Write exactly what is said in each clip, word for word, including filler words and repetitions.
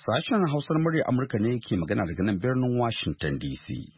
Sashen Hausar murya Amurka ne ke magana daga nan birnin Washington D C.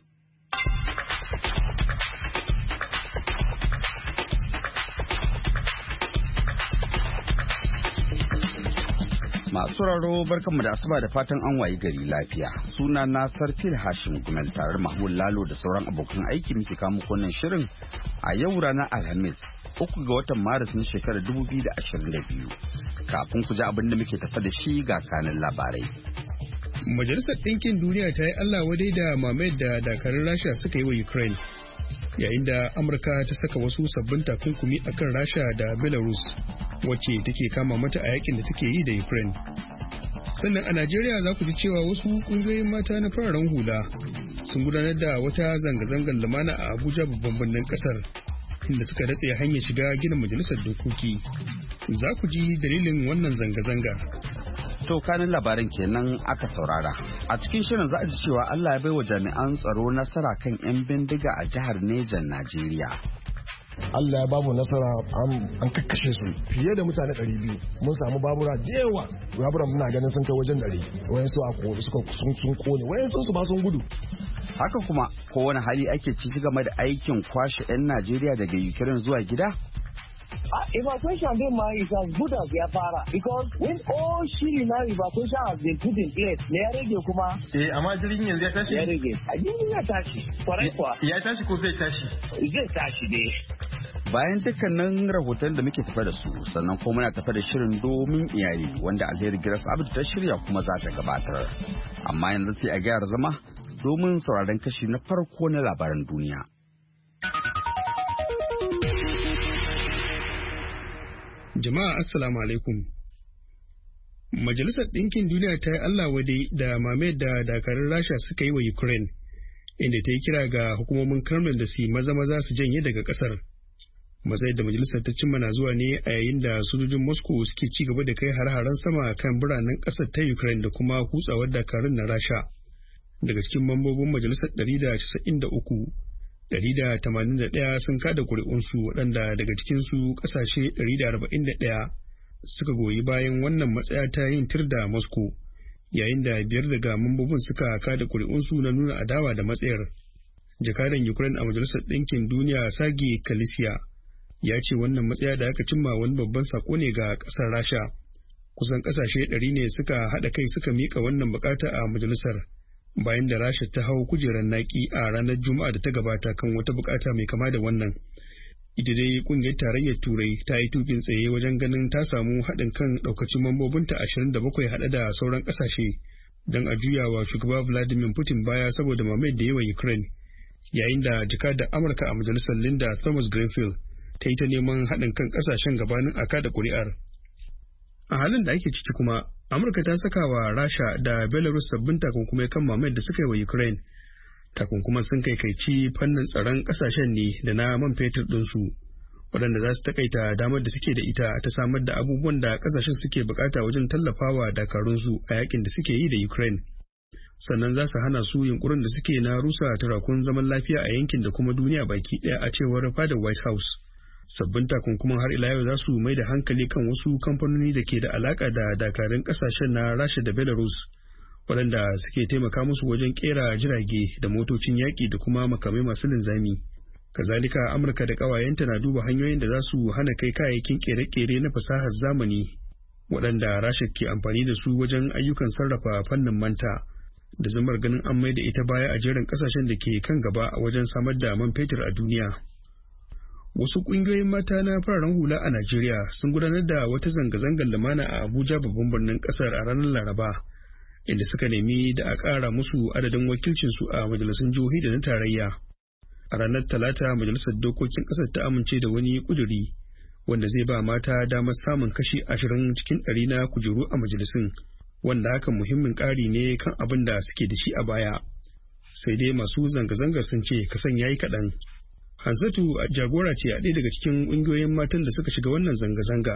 Masu raro barkanmu da asuba da fatan an wayi gari lafiya. Suna na Sarfil Hashim Gumel tare da Mahmud Lalo da sauran abokan aiki muke kawo muku wannan shirin a yau ranar Alhamis, uku ga watan Maris na shekarar dubu biyu da ashirin da biyu. Kafin ku ji abin da muke tafa da shi ga kanin labarai. Majalisar Ɗinkin Duniya ta yi Allah wadai da mamayar da dakarun Rasha suka yi wa Ukraine, yayin da Amurka ta saka wasu sabbin takunkumi akan Rasha da Belarus, wacce take kama mata a yakin da take yi da Ukraine. Sannan a Najeriya za ku ji cewa wasu ƙungiyoyin mata na fararen hula sun gudanar da wata zanga-zangar lumana a Abuja, babban birnin ƙasar, inda suka datse hanyar shiga gina majalisar dokoki. Za ku ji dalilin wannan zanga-zanga. To kanin labarin kenan aka saurara. A cikin shirin za a ji cewa Allah ya bai wa jami'an tsaro nasara kan 'yan bindiga a jihar Nejan, Najeriya. Allah ya bamu nasara an kakkashe su fiye da mutane ɗari biyu. Mun samu babura da yawa. Babura muna ganin sun kai wajen ɗari. Wayansu a kone suka sun kone, wayansu su ba sun gudu. Haka kuma kowane hali ake ciki game da aikin kwashe 'yan Najeriya daga Ukraine zuwa gida? Uh, evacuation din ma is as good as ya fara, because when all shiri na evacuation has been put in place, me ya rage kuma? Eh, amma jirgin yanzu ya tashi? Ya rage. A jirgin ya tashi, kwarai kuwa. Ya tashi ko zai tashi? Zai tashi dai. Bayan dukkanin rahoton da muke tafa da su, sannan kuma muna tafa da shirin domin iyali wanda Alheri Grace Abdu ta shirya kuma za ta gabatar. Amma yanzu sai a gyara zama domin sauraron kashi na farko na labaran duniya. Jama'a Assalamu alaikum. Majalisar Ɗinkin Duniya ta yi Allah wade da mamayar da dakarun Rasha suka yi wa Ukraine, inda ta yi kira ga hukumomin Kremlin da su maza-maza su janye daga ƙasar. Matsayar da majalisar ta cimma na zuwa ne a yayin da sojojin Moscow suke ci gaba da kai har-haren sama kan biranen ƙasar ta Ukraine da kuma kutsawar dakarun na Rasha. Daga cikin mambobin majalisar ɗari da casa'in da uku, ɗari da tamanin da ɗaya sun kada ƙuri'unsu, waɗanda daga cikinsu ƙasashe ɗari da arba'in da ɗaya suka goyi bayan wannan matsaya ta yin tir da Moscow, yayin da biyar daga mambobin suka kada ƙuri'unsu na nuna adawa da matsayar. Jakadan Ukraine a Majalisar Ɗinkin Duniya Sergei Kalisiya ya ce wannan matsaya da aka cimma wani babban sako ne ga ƙasar Rasha. Kusan ƙasashe ɗari ne suka haɗa kai suka miƙa wannan buƙata a majalisar, bayan da Rasha ta hau kujerar naki a ranar Juma'a da ta gabata kan wata bukata mai kama da wannan. Ita dai kungiyar tarayyar Turai ta yi tukin tsaye wajen ganin ta samu haɗin kan ɗaukacin mambobinta ashirin da bakwai haɗe da sauran ƙasashe don a juyawa shugaba Vladimir Putin baya saboda mamayar da yawa Ukraine, yayin da jakadar Amurka a majalisar Linda Thomas Greenfield ta yi ta neman haɗin kan ƙasashen gabanin a kada ƙuri'ar. A halin da ake ciki kuma, Amurka ta saka wa Rasha da Belarus sabbin takunkumai kan mamayar da suka yi wa Ukraine. Takunkuman sun kaikaici fannin tsaron kasashen ne da na man fetur ɗinsu, waɗanda za su takaita damar da suke da ita ta samar da abubuwan da kasashen suke bukata wajen tallafawa dakarunsu a yakin da suke yi da Ukraine. Sannan za su hana su yunkurin da suke na rusa turakun zaman lafiya a yankin da kuma duniya baki ɗaya, a cewar fadar White House. Sabbin takunkuman har ila yau za su mai da hankali kan wasu kamfanoni da ke da alaka da dakarun kasashen na Rasha da Belarus, waɗanda suke taimaka musu wajen kera jirage da motocin yaƙi da kuma makamai masu linzami. Kazalika, Amurka da ƙawayenta na duba hanyoyin da za su hana kai kayayyakin kere-kere na fasahar zamani waɗanda Rasha ke amfani da su wajen ayyukan sarrafa fannin manta, da zamar ganin an mai da ita baya a jerin ƙasashen da ke kan gaba a wajen samar da man fetur a duniya. Wasu ƙungiyoyin mata na fararen hula a Najeriya sun gudanar da wata zanga-zangar lumana a Abuja, babban birnin ƙasar, a ranar Laraba, inda suka nemi da a ƙara musu adadin wakilcinsu a majalisun jihohi da na tarayya. A ranar Talata, Majalisar Dokokin ƙasar ta amince da wani ƙuduri wanda zai ba mata damar samun kashi ashirin cikin ɗari na kujeru a majalisun, wanda hakan muhimmin ƙari ne kan abin da suke da shi a baya. Sai dai masu zanga-zangar sun ce kasan yayi kaɗan. Hanzatu jagora ce a ɗaya daga cikin ƙungiyoyin matan da suka shiga wannan zanga-zanga.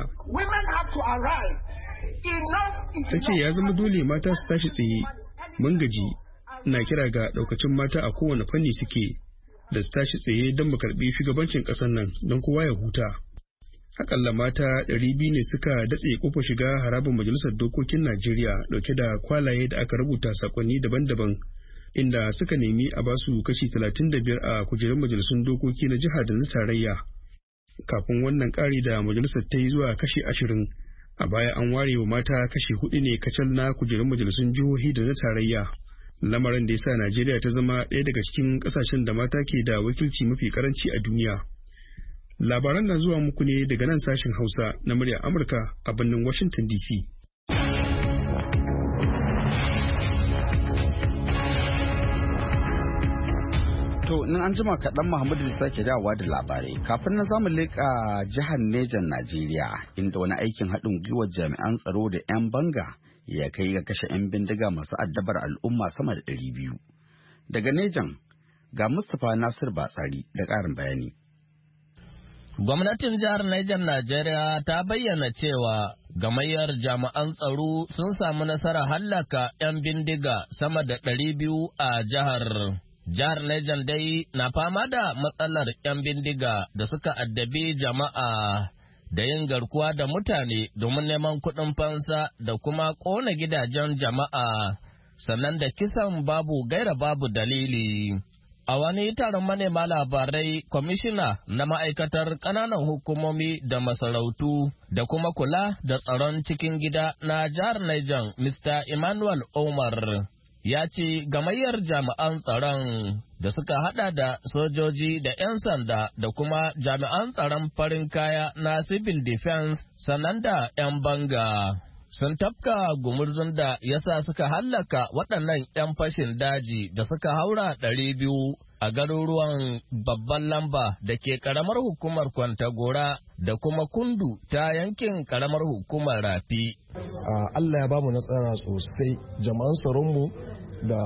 Ta ce ya zama dole mata su tashi tsaye, mun gaji, na kira ga ɗaukacin mata a kowane fanni suke da su tashi tsaye don mu karɓi shugabancin ƙasar nan don kowa ya huta. Akalla mata ɗari biyu ne suka datse kofar shiga harabar Majalisar Dokokin Najeriya dauke da kwalaye da aka rubuta sakonni daban-daban inda suka nemi a basu kashi talatin da biyar a kujerun majalisun dokoki na jiha da na tarayya. Kafin wannan ƙari da majalisar ta yi zuwa kashi ashirin, a baya an ware wa mata kashi hudu ne kacal na kujerun majalisun jihohi da na tarayya. Lamarin da ya sa Najeriya ta zama ɗaya daga cikin ƙasashen da mata ke da wakilci mafi karanci a duniya. Labaran na zuwa muku ne daga nan sashen Hausa na muryar Amurka a birnin Washington D C. To, nan an jima kaɗan Muhammadu zai sake dawowa da labarai. Kafin nan zamu leƙa jihar Nejan Najeriya, inda wani aikin haɗin gwiwar jami'an tsaro da 'yan banga ya kai ga kashe 'yan bindiga masu addabar al'umma sama da ɗari biyu. Daga Nejan, ga Mustapha Nasir Batsari da ƙarin bayani. Gwamnatin jihar Niger Najeriya ta bayyana cewa gamayyar jami'an tsaro sun samu nasarar hallaka 'yan bindiga sama da ɗari biyu a jihar. Jihar Niger dai na fama da matsalar 'yan bindiga da suka addabi jama'a da yin garkuwa da mutane domin neman kuɗin fansa da kuma ƙona gidajen jama'a, sannan da kisan babu gaira babu dalili. A wani taron manema labarai, kwamishina na ma'aikatar ƙananan hukumomi da masarautu da kuma kula da tsaron cikin gida na jihar Niger, Mister Emmanuel Omar, ya ce gamayyar jami'an tsaron da suka hada da sojoji da 'yan sanda da kuma jami'an tsaron farin kaya na civil defense sannan da 'yan banga sun tafka gumurzun da yasa suka hallaka waɗannan 'yan fashin daji da suka haura ɗari biyu a garuruwan babban lamba da ke ƙaramar hukumar Kwantagora da kuma Kundu ta yankin ƙaramar hukumar Rafi. Allah ya bamu nasara sosai, jama'an tsaronmu da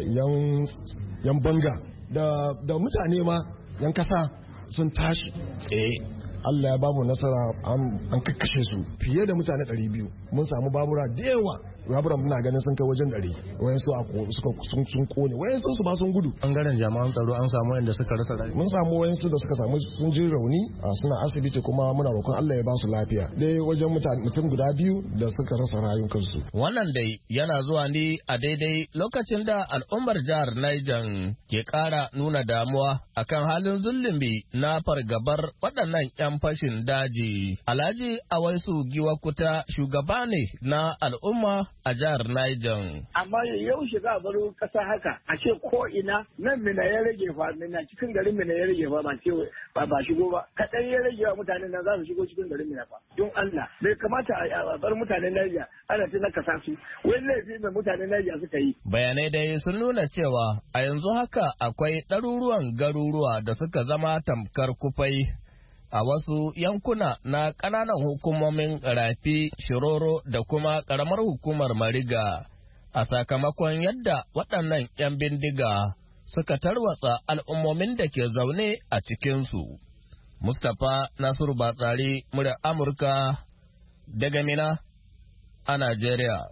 yan banga da mutane ma yan kasa sun tashi tsaye. Allah ya bamu nasara an kakkashe su fiye da mutane ɗari biyu. Mun samu babura da yawa, baburan muna ganin sun kai wajen ɗari. Wayan su suka sun kone, wayan su ba sun gudu. Bangaren jami'an tsaro an samu wanda suka rasa rai. Mun samu wayan su da suka samu sun ji rauni suna asibiti, kuma muna roƙon Allah ya ba su lafiya. Dai wajen mutum guda biyu da suka rasa rayukansu. Wannan dai yana zuwa ne a daidai lokacin da al'ummar jihar Niger ke ƙara nuna damuwa akan halin zulumi na fargabar waɗannan 'yan fashin daji. Alhaji Awaisu Giwakuta shugaba ne na al'umma a jihar Niger. Amma yau shiga baro kasa haka a ce ko ina nan mina ya rage fa, mina cikin garin mina ya rage fa, ba ce ba ba shigo ba. Kaɗan ya rage wa mutanen nan za su shigo cikin garin mina fa. Don Allah bai kamata a bar mutanen Niger ana ta na kasa su. Wani laifi da mutanen Niger suka yi. Bayanai dai sun nuna cewa a yanzu haka akwai ɗaruruwan garuruwa da suka zama tamkar kufai a wasu yankuna na ƙananan hukumomin Rafi, Shiroro da kuma ƙaramar hukumar Mariga a sakamakon yadda waɗannan 'yan bindiga suka tarwatsa al'ummomin da ke zaune a cikinsu. Mustapha Nasiru Batsari, muryar Amurka daga Mina a Najeriya.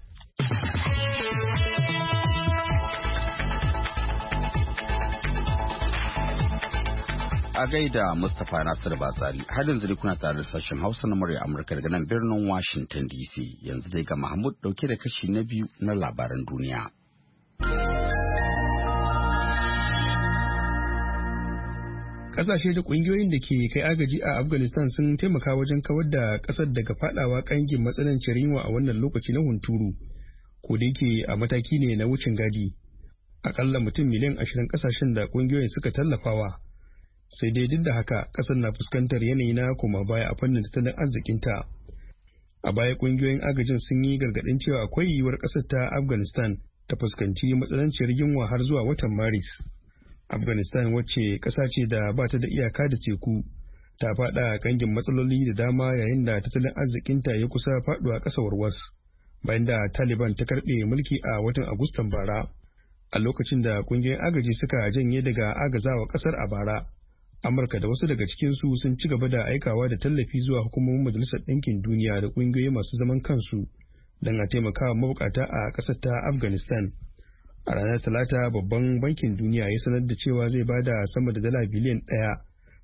A gaida Mustapha Nasiru Batsari, har yanzu dai kuna tare da sashen Hausa na murya Amurka daga nan birnin Washington D C. Yanzu dai ga Mahmud dauke da kashi na biyu na labaran duniya. Kasashe da kungiyoyin da ke kai agaji a Afghanistan sun taimaka wajen kawar da kasar daga fadawa kangin matsananciyar yunwa a wannan lokaci na hunturu, ko da yake a mataki ne na wucin gadi. Akalla mutum miliyan ashirin kasashen da kungiyoyin suka tallafawa. Sai dai duk da haka kasar na fuskantar yanayi na koma baya a fannin tattalin arzikinta. A baya kungiyoyin agajin sun yi gargaɗin cewa akwai yiwuwar ƙasar ta Afghanistan ta fuskanci matsananciyar yunwa har zuwa watan Maris. Afghanistan wacce ƙasa ce da ba ta da iyaka da teku ta faɗa kangin matsaloli da dama yayin da tattalin arzikinta ya kusa faɗuwa ƙasa warwas bayan da Taliban ta karɓe mulki a watan Agustan bara. A lokacin da kungiyoyin agaji suka janye daga agazawa ƙasar a bara, Amurka da wasu daga cikinsu sun ci gaba da aikawa da tallafi zuwa hukumomin Majalisar Ɗinkin Duniya da ƙungiyoyi masu zaman kansu don a taimakawa mabukata a ƙasar ta Afghanistan. A ranar Talata, Babban Bankin Duniya ya sanar da cewa zai bada sama da dala biliyan ɗaya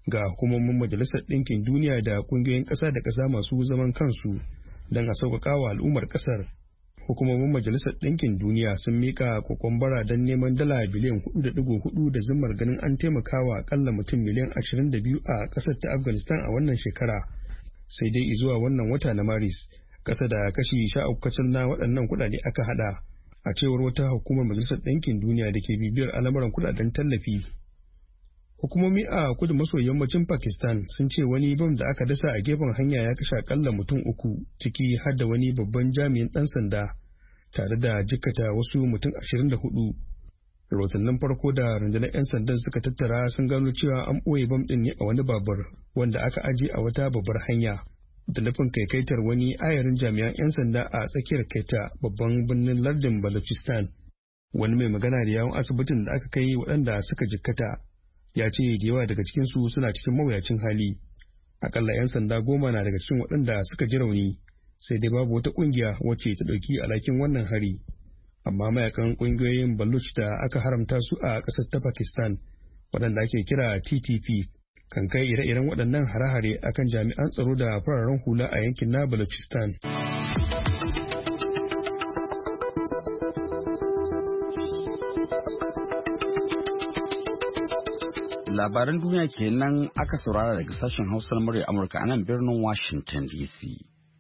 ga hukumomin Majalisar Ɗinkin Duniya da ƙungiyoyin ƙasa da ƙasa masu zaman kansu don a sauƙaƙa wa al'ummar ƙasar. Hukumomin Majalisar Ɗinkin Duniya sun mika kokon bara don neman dala biliyan hudu da digo hudu da zimmar ganin an taimakawa akalla mutum miliyan ashirin da biyu a ƙasar ta Afghanistan a wannan shekara. Sai dai zuwa wannan wata na Maris, ƙasa da kashi sha uku kacal na waɗannan kuɗaɗe aka haɗa, a cewar wata hukumar Majalisar Ɗinkin Duniya da ke bibiyar al'amuran kuɗaɗen tallafi. Hukumomi a kudu maso yammacin Pakistan sun ce wani bam da aka dasa a gefen hanya ya kashe akalla mutum uku, ciki har da wani babban jami'in ɗan sanda, tare da jikkata wasu mutum ashirin da hudu. Rahotannin farko da rundunar 'yan sandan suka tattara sun gano cewa an ɓoye bam ɗin ne a wani babur wanda aka aje a wata babbar hanya, da nufin kaikaitar wani ayarin jami'an 'yan sanda a tsakiyar Quetta, babban birnin lardin Balochistan. Wani mai magana da yawon asibitin da aka kai waɗanda suka jikkata ya ce da yawa daga cikinsu suna cikin mawuyacin hali. Akalla 'yan sanda goma na daga cikin waɗanda suka ji rauni, sai dai babu wata ƙungiya wacce ta ɗauki alhakin wannan hari. Amma mayakan ƙungiyoyin Baloch da aka haramta su a ƙasar ta Pakistan, waɗanda ake kira T T P, kan kai ire-iren waɗannan hare-hare akan jami'an tsaro da fararen hula a yankin na Balochistan. Labaran duniya kenan aka saurara daga sashen Hausa na murya Amurka a nan birnin Washington D C.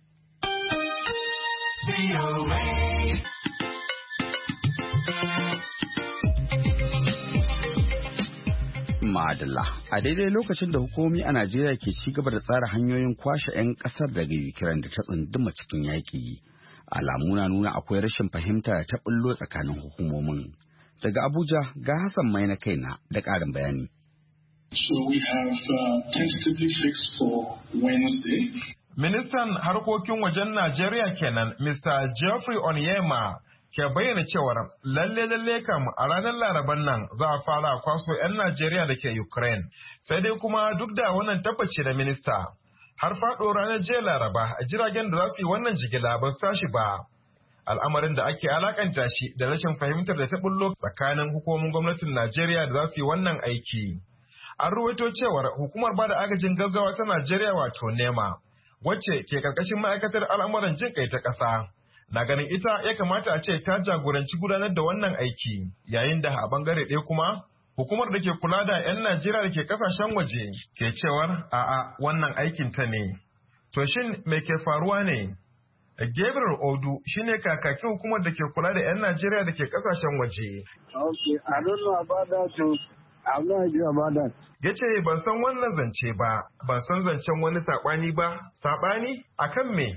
Madalla, a daidai lokacin da hukumomi a Najeriya ke ci gaba da tsara hanyoyin kwashe 'yan kasar daga Ukraine da ta tsunduma cikin yaƙi, alamu na nuna akwai rashin fahimta ta bullo tsakanin hukumomin. Daga Abuja ga Hassan Mai na kaina da ƙarin bayani. So we have uh, tentatively fixed for Wednesday. Ministan harkokin wajen Najeriya kenan, Mister Geoffrey Onyema, ke bayyana cewar lalle lalle kam a ranar Laraban nan za a fara kwaso 'yan Najeriya da ke Ukraine. Sai dai kuma duk da wannan tabbaci da minista, har faɗo ranar jiya Laraba a jiragen da za su yi wannan jigila ba su tashi ba. Al'amarin da ake alakanta shi da rashin fahimtar da ta bullo tsakanin hukumomin gwamnatin Najeriya da za su yi wannan aiki. An ruwaito cewar hukumar bada agajin gaggawa ta Najeriya wato NEMA, wacce ke karkashin ma'aikatar al'amuran jin kai ta ƙasa, na ganin ita ya kamata a ce ta jagoranci gudanar da wannan aiki, yayin da a bangare ɗaya kuma hukumar da ke kula da 'yan Najeriya da ke kasashen waje ke cewar a'a wannan aikin ta ne. To shin me ke faruwa ne? Gabriel Odu shine kakakin hukumar da ke kula da 'yan Najeriya da ke kasashen waje. Okay, I don't know about that too. I'm not idea about that. Ya ce ban san wannan zance ba, ban san zancen wani saɓani ba, saɓani akan me?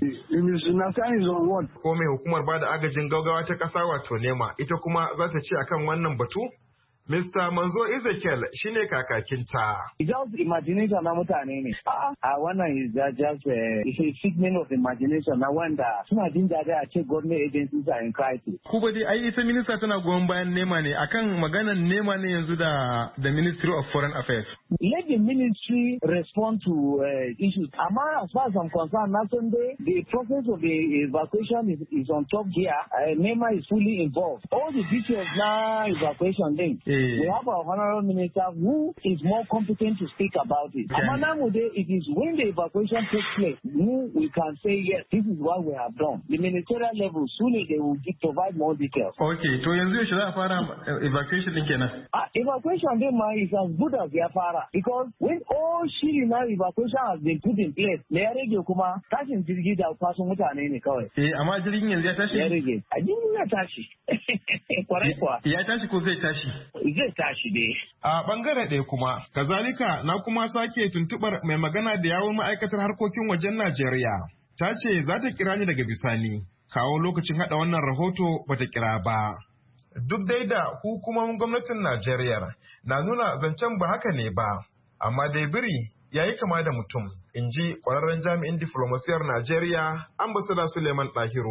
Ko mai hukumar bada agajin gaggawa ta ƙasa wato NEMA, ita kuma za ta ce akan wannan batu? Mister Manzo Ezekiel shine kakakinta. Just imagination na mutane ne. A wannan is just a figment of imagination na wanda suna jin daɗi a ce government agencies are in crisis. Kuba dai ai ita minista tana goyon bayan NEMA ne akan maganar NEMA ne yanzu da the Ministry of Foreign Affairs. Let the ministry respond to uh, issues. Amma as far as I'm concerned, na Sunday, the process of the evacuation is, is on top here. Uh, NEMA is fully involved. All the details na evacuation thing. We have our honorable minister who is more competent to speak about it. Okay. Amanamude, it is when the evacuation takes place, who we can say, yes, this is what we have done. The ministerial level, soon they will give, provide more details. Okay, so yanzu shi za a fara evacuation din kenan. Uh, evacuation din ma is as good as ya fara, because when all shiri na evacuation has been put in place, me ya rage kuma tashin jirgi da kwasan mutane ne kawai. Eh, amma jirgin yanzu ya tashi? Ya rage. A jirgin ya tashi. Kwarai kuwa. Ya tashi ko zai tashi? Zai tashi dai. A bangare ɗaya kuma, kazalika na kuma sake tuntuɓar mai magana da yawun ma'aikatar harkokin wajen Najeriya. Ta ce za ta kira ni daga bisani, kawo lokacin haɗa wannan rahoto bata kira ba. Duk dai da hukumomin gwamnatin Najeriya na nuna zancen ba haka ne ba, amma dai biri ya yi kama da mutum, in ji ƙwararren jami'in diflomasiyar Najeriya, ambasada Suleiman Ɗahiru.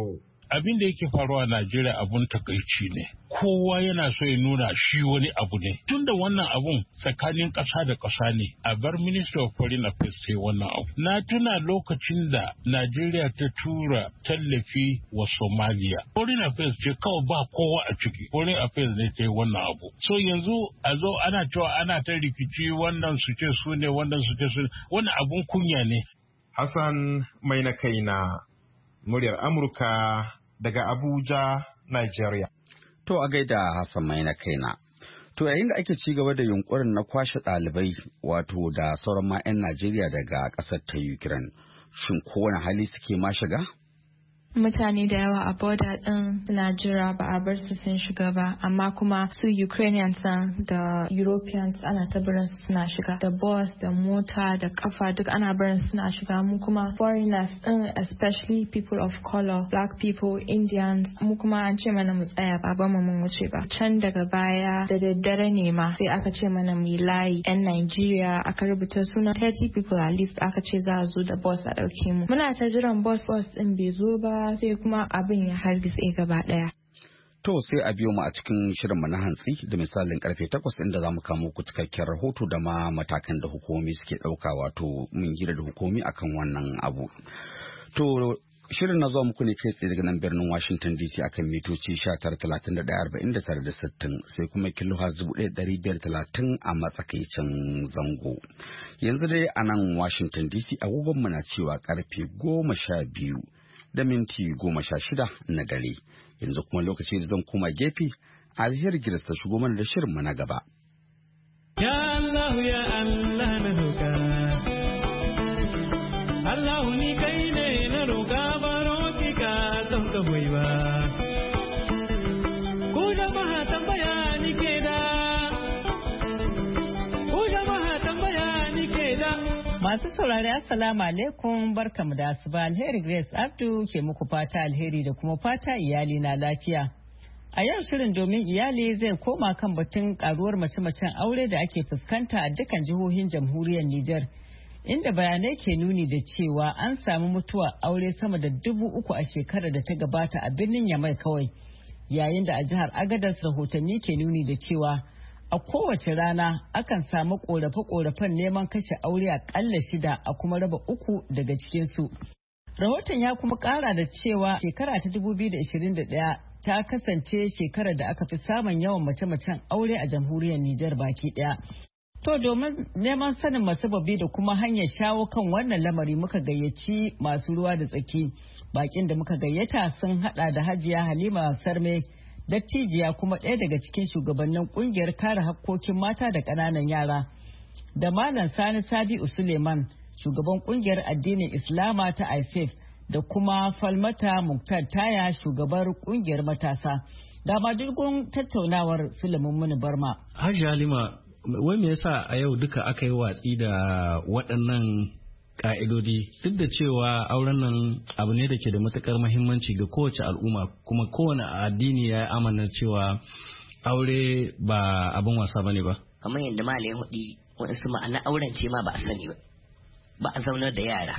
abin da yake faruwa a Najeriya abun takaici ne. Kowa yana so ya nuna shi wani abu ne. Tunda wannan abun tsakanin ƙasa da ƙasa ne, a bar Ministry of Foreign Affairs sai wannan abu. Na tuna lokacin da Najeriya ta tura tallafi wa Somalia. Foreign Affairs ce kawai ba kowa a ciki. Foreign Affairs ne ta yi wannan abu. So yanzu a zo ana cewa ana ta rikici wannan su ce su ne wannan su ce su ne. Wannan abun kunya ne. Hassan mai na kaina, muryar Amurka daga Abuja, Nigeria. To a gaida Hassan mai na kaina. To yayin da ake ci gaba da yunkurin na kwashe ɗalibai wato da sauran ma 'yan Najeriya daga ƙasar ta Ukraine, shin kowane hali suke ma shiga? Mutane da yawa a border din suna jira ba a bar su sun shiga ba, amma kuma su Ukrainians da Europeans ana ta barin su suna shiga, da bus da mota da kafa duk ana barin su suna shiga. Mu kuma foreigners din, especially people of color, black people, Indians, mu kuma an ce mana mu tsaya ba ba mu mun wuce ba. Can daga baya da daddare ne ma sai aka ce mana mu layi 'yan Nigeria, aka rubuta suna thirty people at least, aka ce za a zo da bus a dauke mu. Muna ta jiran bus bus din bai zo ba, sai kuma abin ya hargitse gaba daya. To sai a biyo mu a cikin shirinmu na hantsi da misalin karfe takwas inda za mu kamo ku cikakken rahoto da ma matakan da hukumomi suke ɗauka, wato mun hira da hukumi akan wannan abu. To shirin na zuwa muku ne kai tsaye daga nan birnin Washington D C akan mitoci sha tara talatin da ɗaya arba'in da tara da sittin sai kuma kilo dubu ɗaya ɗari biyar talatin a matsakaicin zango. Yanzu dai a nan Washington D C agogon mu na cewa karfe goma sha biyu da minti goma sha shida na dare. Yanzu kuma lokaci da zan koma gefe, Alheri Giras ta shigo mana da shirin mu na gaba. Ya Allah ya Allah na roƙa, Allah ni kai ne na roƙa, baro ki ka don ka hoyi ba. Ku jama'a tambaya ni ke da, ku jama'a tambaya ni ke da. Masu saurari Assalamu alaikum, barkamu da asuba. Alheri Grace Abdu ke muku fata alheri da kuma fata iyali na lafiya. A yau shirin domin iyali zai koma kan batun karuwar mace-macen aure da ake fuskanta a dukkan jihohin jamhuriyar Nijar, inda bayanai ke nuni da cewa an samu mutuwa aure sama da dubu uku a shekarar da ta gabata a birnin Yamai kawai, yayin da a jihar Agadez rahotanni ke nuni da cewa a kowace rana akan samu korafe-korafen neman kashe aure akalla shida a kuma raba uku daga cikinsu. Rahoton ya kuma kara da cewa shekara ta dubu biyu da ashirin da ɗaya ta kasance shekarar da aka fi samun yawan mace-macen aure a jamhuriyar Nijar baki ɗaya. To domin neman sanin masababi da kuma hanyar shawo kan wannan lamari muka gayyaci masu ruwa da tsaki. Bakin da muka gayyata sun hada da Hajiya Halima Sarme, dattijiya kuma ɗaya daga cikin shugabannin kungiyar kare hakkokin mata da ƙananan yara, da Malam Sani Sabi'u Suleiman, shugaban kungiyar addinin Islama ta I F E F, da kuma Falmata Muktar Taya, shugabar kungiyar matasa. Da ma dukkan tattaunawar Suleiman Muni Barma. Hajji Halima, wai me yasa a yau duka aka yi watsi da waɗannan ka'idodi, duk da cewa auren nan abu ne da ke da matukar muhimmanci ga kowace al'umma, kuma kowane addini ya amana cewa aure ba abin wasa bane ba? Kamar yadda malayin hudi waɗansu ma'ana auren ce ma ba a sani ba, ba a zaunar da yara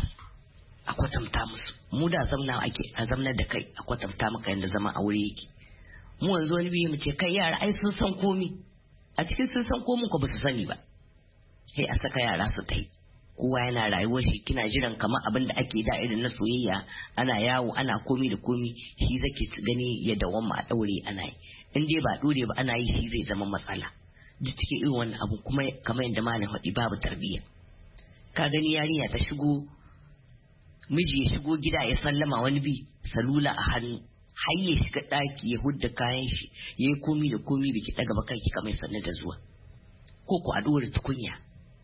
a kwatanta musu. Mu da zauna ake a zaunar da kai a kwatanta maka yadda zama aure yake. Mu yanzu wani biyu mu ce kai yara ai sun san komi, a cikin sun san komin ko ba su sani ba, sai a saka yara su ta yi. Kowa yana rayuwar shi, kina jiran kamar abin da ake da irin na soyayya, ana yawo ana komi da komi, shi zake gani ya dawamma a daure ana yi. In dai ba dore ba ana yi, shi zai zama matsala. Duk cikin irin wannan abu kuma kamar yadda malam faɗi, babu tarbiyya. Ka gani yarinya ta shigo, miji ya shigo gida ya sallama wani bi salula a hannu, har ya shiga ɗaki ya hudda kayan shi, ya yi komi da komi biki ɗaga ba kanki kamar sanne da zuwa. Ko ku a ɗora tukunya,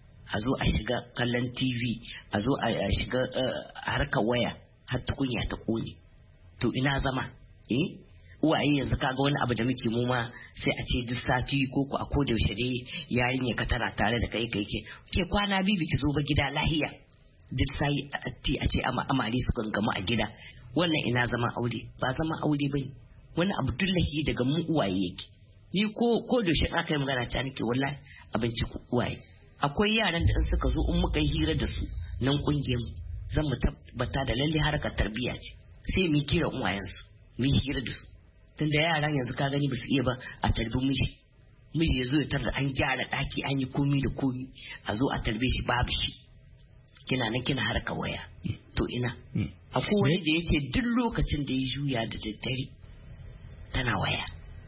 a zo a shiga kallon T V, a zo a shiga harkar waya har tukunya ta ƙone. To ina zama? Eh? Uwaye yanzu kaga wani abu da muke mu ma sai a ce duk sati ko ku a koda yaushe dai yarinya ka tana tare da kai kai ke ke kwana biyu biki zo ba gida lahiya. Duk sai a ce amare su gangamu a gida. Wannan ina zama aure? Ba zama aure bane. Wani abu dullahi daga mu uwaye yake. Ni ko ko da shi aka yi magana ta nake wallahi abinci ku uwaye. Akwai yaran da in suka zo in muka yi hira da su nan kungiyar mu zan mu tabbata da lalle harkar tarbiyya ce. Sai mu kira uwayensu. mu hira da su tunda yaran yanzu ka gani ba su iya ba a tarbi miji miji ya zo ya tarda an gyara ɗaki an yi komi da komi a zo a tarbe shi babu shi kina nan kina harka waya to ina akwai wani da yace duk lokacin da ya juya da daddare tana waya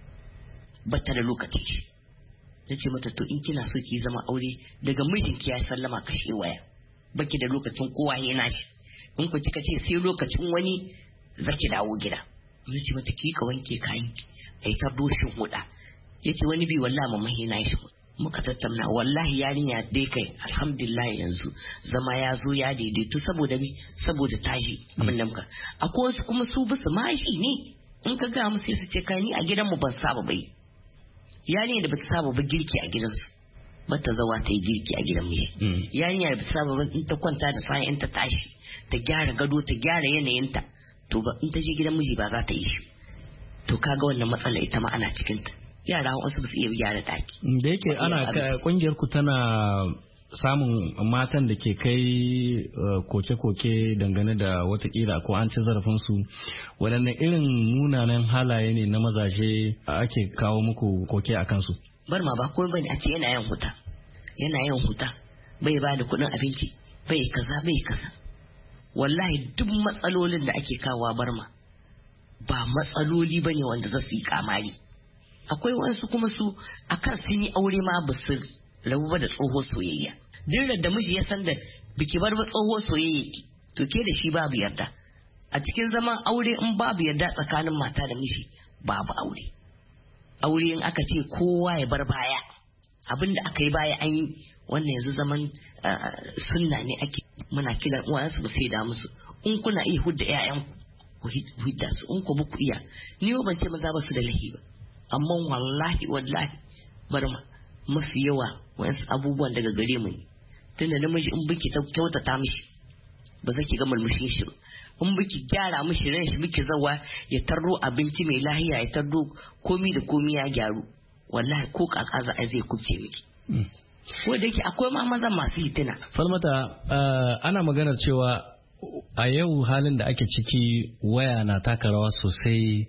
bata da lokacin shi nace mata to in kina so ki zama aure daga mijinki ya sallama kashe waya baki da lokacin kowa yana shi in ku kika ce sai lokacin wani zaki dawo gida nace mata ki ka wanke kayan ai ta doshin huda yace wani bi wallahi mamma hina shi muka tattauna wallahi yarinya dai kai alhamdulillah yanzu zama ya zo ya daidaitu saboda mi saboda tashi abin da muka akwai wasu kuma su bisu mashi ne in ka ga musu su ce kai ni a gidan mu ban saba bai yarinya da bata saba ba girki a gidansu bata zawa ta yi girki a gidan miji yarinya da bata saba ba in ta kwanta da sai in ta tashi ta gyara gado ta gyara yanayinta to ba in ta je gidan miji ba za ta yi shi to kaga wannan matsala ita ma ana cikin ta yara wasu su iya gyara daki da yake ana kungiyar ku tana samun matan da ke kai koke-koke dangane da watakila ko an ci zarafin su waɗanne irin munanan halaye ne na mazaje ake kawo muku koke a kansu bar ma ba ko bane a ce yana yin huta yana yin huta bai ba da kuɗin abinci bai kaza bai kaza wallahi duk matsalolin da ake kawo barma ba matsaloli bane wanda za su yi kamari akwai wasu kuma su akan sun yi aure ma ba su rabu ba da tsoho soyayya duk da miji ya san da biki bar ba tsoho soyayya ki to ke da shi babu yarda a cikin zaman aure in babu yarda tsakanin mata da miji babu aure aure in aka ce kowa ya bar baya abinda aka yi baya an yi wannan yanzu zaman sunna ne ake muna kiran uwansu ba sai da musu in kuna iya hudda ƴaƴan ku hudda su in ku buku iya ni ban ce maza ba su da lahi ba amma wallahi wallahi barma mafi yawa wayansu abubuwan daga gare mu ne tunda namiji in biki ta kyautata mishi ba zaki ga mulmushin shi ba in biki gyara mishi ran shi biki zawa ya tarro abinci mai lahiya ya tarro komi da komi ya gyaru wallahi ko kaka za a zai kubce miki ko da yake akwai ma maza masu hitina falmata ana maganar cewa a yau halin da ake ciki waya na taka rawa sosai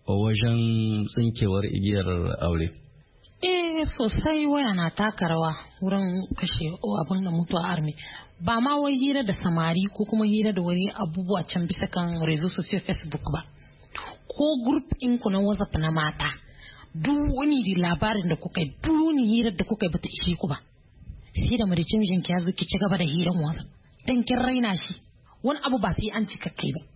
wajen tsinkewar igiyar aure. Eh sosai waya na taka rawa wurin kashe abin da mutuwa army ba ma wai hira da samari ko kuma hira da wani abubuwa can bisa kan rezo social facebook ba ko group in ku na whatsapp na mata duk wani da labarin da kuka yi duk wani hirar da kuka yi bata ishe ku ba sai da maricin jinki ya zo ki ci gaba da hirar whatsapp dan kin raina shi wani abu ba sai an cika kai ba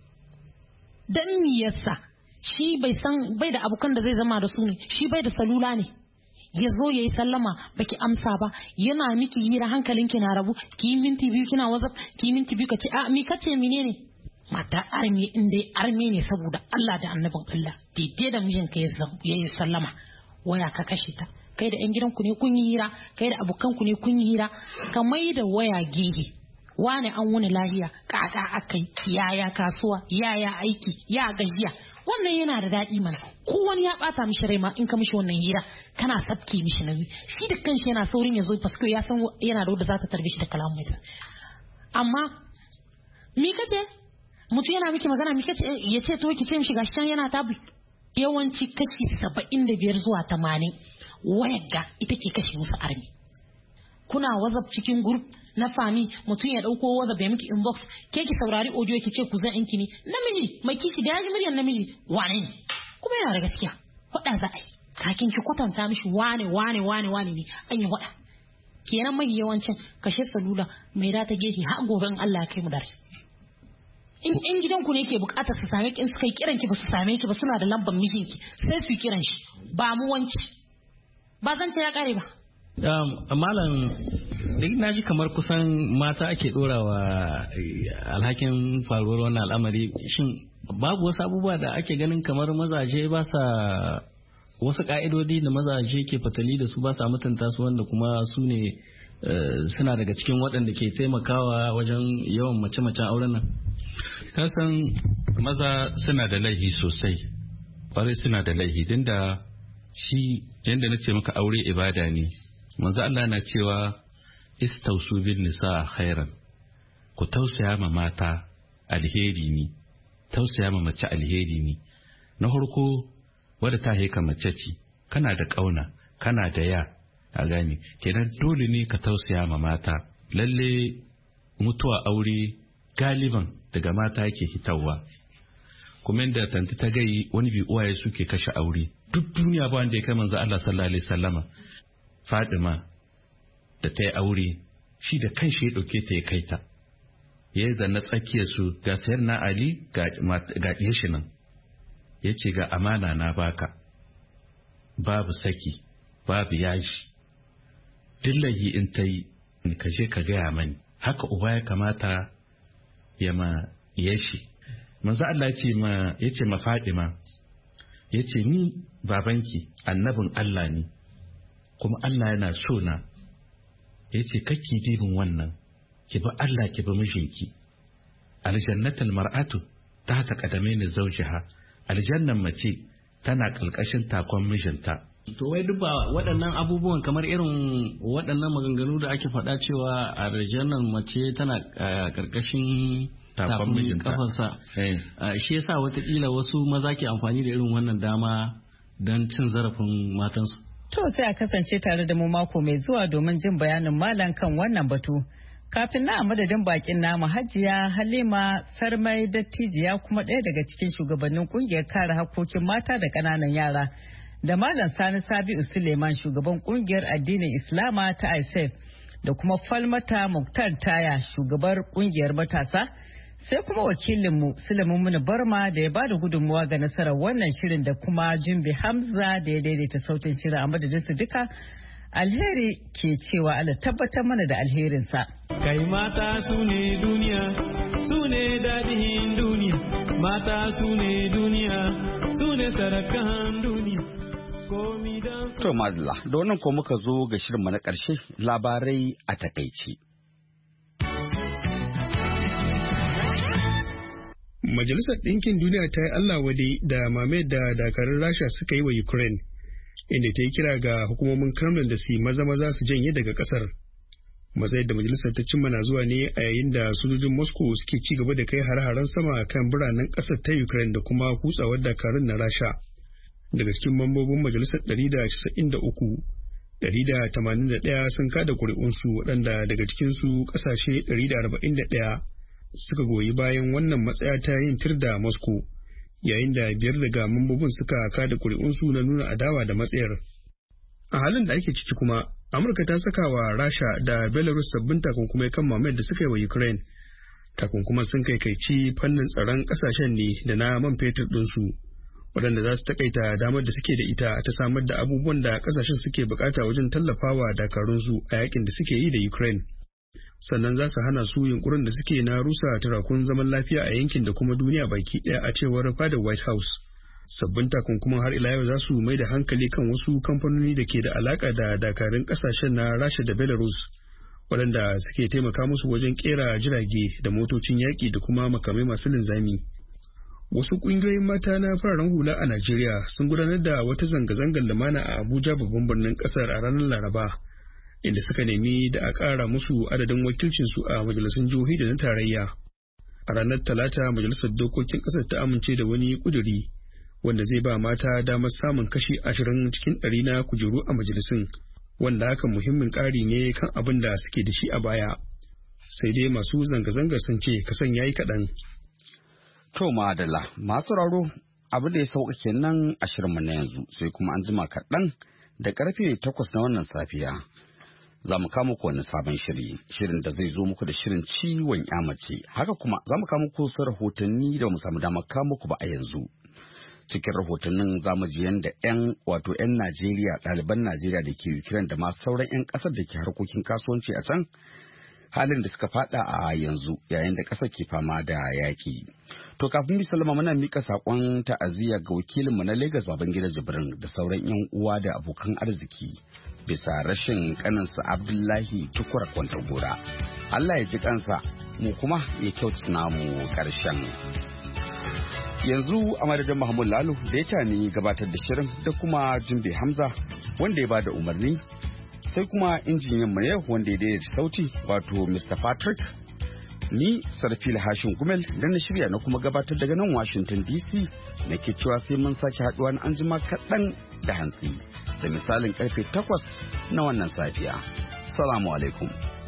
dan niyarsa shi bai san bai da abokan da zai zama da su ne shi bai da salula ne ya zo ya yi sallama baki amsa ba yana miki hira hankalinki na rabu ki yi minti biyu kina whatsapp ki yi minti biyu ka ce a mi kace menene mata arme in dai arme ne saboda Allah da annabin Allah daidai da mijinka ya yi sallama waya ka kashe ta kai da yan gidanku ne kun yi hira kai da abokanku ne kun yi hira ka mai da waya gehe wane an wuni lahiya kaka akai yaya kasuwa yaya aiki ya gajiya wannan yana da daɗi mana ko wani ya bata mishi rai ma in ka mishi wannan hira kana sabke mishi nauyi shi da kanshi yana saurin ya zo fasko ya san yana da wanda za ta tarbe shi da kalamu mai amma mi kace mutum yana miki magana mi kace ya ce to ki ce mishi gashi can yana tabul yawanci kashi saba'in da biyar zuwa tamanin wayar ga ita ke kashe musu armi kuna whatsapp cikin group na fami mutum ya dauko whatsapp ya miki inbox ke ki saurari audio ki ce ku zan inki ne namiji mai kishi da yaji muryar namiji wane ne kuma yana da gaskiya faɗa za a yi kakin ki kwatanta mishi wane wane wane wane ne an yi faɗa kenan mai yawancin kashe salula mai da ta gefe har gobe in Allah ya kai mu dare in in gidanku ne ke bukatar su same ki in suka yi kiran ki ba su same ki ba suna da lambar mijinki sai su yi kiran shi ba mu wanci ba zan ce ya kare ba malam na ji kamar kusan mata ake dorawa alhakin faruwar wannan al'amari shin babu wasu abubuwa da ake ganin kamar mazaje ba sa wasu ka'idodi da mazaje ke fatali da su ba sa mutunta su wanda kuma su ne suna daga cikin waɗanda ke taimakawa wajen yawan mace-macen auren nan kasan maza suna da laihi sosai ƙwarai suna da laihi din da shi yadda na ce maka aure ibada ne manzo Allah na cewa istausu bin nisa khairan ku tausaya ma mata alheri ne tausaya ma mace alheri ne na farko wadda ta haika mace ce kana da ƙauna kana da ya a gani kenan dole ne ka tausaya ma mata. Lalle mutuwa aure galiban daga mata yake hitawa, kuma inda tanti ta gai wani bi uwaye suke kashe aure. Duk duniya ba wanda ya kai manzo Allah sallallahu alaihi wasallama. Fadima da ta yi aure shi da kanshi ya dauke ta ya kai ta, ya yi zanna tsakiyar su ga sayar na Ali ga ɗiye shi nan, ya ce ga amana na baka, babu saki babu yaji, dillahi in ta yi ka je ka gaya mani. Haka uba ya kamata ya ma yashi. Manzo Allah ya ce ma ya ce ma Fadima, ya ce ni babanki annabin Allah ne kuma Allah yana so na, ya ce kakki dibin wannan, ki bi Allah ki bi mijinki. Aljannatul mar'atu ta ta kadame ni zaujiha, aljannan mace tana kalkashin takon mijinta. To wai duk ba waɗannan abubuwan kamar irin waɗannan maganganu da ake faɗa cewa aljannan mace tana karkashin takon kafarsa, shi yasa watakila wasu maza ke amfani da irin wannan dama don cin zarafin matansu. To sai a kasance tare da mu mako mai zuwa domin jin bayanin malam kan wannan batu. Kafin na a madadin bakin namu Hajiya Halima Sarmai Dattijiya kuma ɗaya daga cikin shugabannin kungiyar kare hakkokin mata da ƙananan yara, da Malam Sani Sabi'u Suleiman shugaban kungiyar addinin Islama ta I S E F, da kuma Falmata Muktar Taya shugabar kungiyar matasa, sai kuma wakilinmu Sulaiman Muni Barma da ya ba da gudunmuwa ga nasarar wannan shirin, da kuma Jumbi Hamza da ya daidaita sautin shirin. A madadin su duka, alheri ke cewa Allah tabbatar mana da alherinsa. Kai mata su ne duniya, su ne daɗin duniya, mata su ne duniya, su ne sarakan duniya. To madalla, da wannan ko muka zo ga shirinmu na ƙarshe, labarai a takaice. Majalisar Ɗinkin Duniya ta yi Allah wade da mamayar da dakarun Rasha suka yi wa Ukraine, inda ta yi kira ga hukumomin Kremlin da su maza-maza su janye daga ƙasar. Matsayar da majalisar ta cimma na zuwa ne a yayin da sojojin Moscow suke ci gaba da kai har-haren sama kan biranen ƙasar ta Ukraine da kuma kutsawar dakarun na Rasha. Daga cikin mambobin majalisar ɗari da casa'in da uku, ɗari da tamanin da ɗaya sun kada ƙuri'unsu, waɗanda daga cikinsu ƙasashe ɗari da arba'in da ɗaya suka goyi bayan wannan matsaya ta yin tir da Moscow, yayin da biyar daga mambobin suka kada ƙuri'unsu na nuna adawa da matsayar. A halin da ake ciki kuma, Amurka ta saka wa Rasha da Belarus sabbin takunkumai kan mamayar da suka yi wa Ukraine. Takunkuman sun kaikaici fannin tsaron ƙasashen ne da na man fetur ɗinsu, waɗanda za su takaita damar da suke da ita ta samar da abubuwan da ƙasashen suke bukata wajen tallafawa dakarunsu a yakin da suke yi da Ukraine. Sannan za su hana su yunkurin da suke na rusa turakun zaman lafiya a yankin da kuma duniya baki ɗaya, a cewar fadar White House. Sabbin takunkuman har ila yau za su mai da hankali kan wasu kamfanoni da ke da alaka da dakarun ƙasashen na Rasha da Belarus, waɗanda suke taimaka musu wajen ƙera jirage da motocin yaƙi da kuma makamai masu linzami. Wasu ƙungiyoyin mata na fararen hula a Najeriya sun gudanar da wata zanga-zangar lumana a Abuja, babban birnin ƙasar, a ranar Laraba, inda suka nemi da a ƙara musu adadin wakilcinsu a majalisun jihohi da na tarayya. A ranar Talata, Majalisar Dokokin ƙasar ta amince da wani ƙuduri wanda zai ba mata damar samun kashi ashirin cikin ɗari na kujeru a majalisun, wanda hakan muhimmin ƙari ne kan abin da suke da shi a baya. Sai dai masu zanga-zangar sun ce kasan yayi kaɗan. To madalla, masu raro abin da ya sauka kenan a shirinmu na yanzu, sai kuma an jima kaɗan da ƙarfe takwas na wannan safiya. Za mu kama ku wani sabon shiri, shirin da zai zo muku da shirin ciwon mace. Haka kuma za mu kama ku wasu rahotanni da mu samu damar kama ku ba a yanzu. Cikin rahotannin za mu ji yadda 'yan wato 'yan Najeriya, ɗaliban Najeriya da ke Ukraine da masu sauran 'yan ƙasar da ke harkokin kasuwanci a can, halin da suka fada a yanzu yayin da ƙasar ke fama da yaƙi. To kafin mi salama muna mika saƙon ta'aziyya ga wakilinmu na Lagos Babangida Jibrin da sauran 'yan uwa da abokan arziki bisa rashin kaninsa Abdullahi Tukur Kwantagora. Allah ya ji kansa, mu kuma ya kyautata mu ƙarshen. Yanzu a madadin Mahmud Lalo da ya tani gabatar da shirin da kuma Jimbe Hamza wanda ya bada umarni, sai kuma injiniyan mu yau wanda ya daidaita sauti wato Mister Patrick. Ni Sarfil Hashin Gumel da na shirya na kuma gabatar daga nan Washington D C nake cewa sai mun sake haduwa na anjima kaɗan da hantsi da misalin karfe takwas na wannan safiya. Salamu alaikum.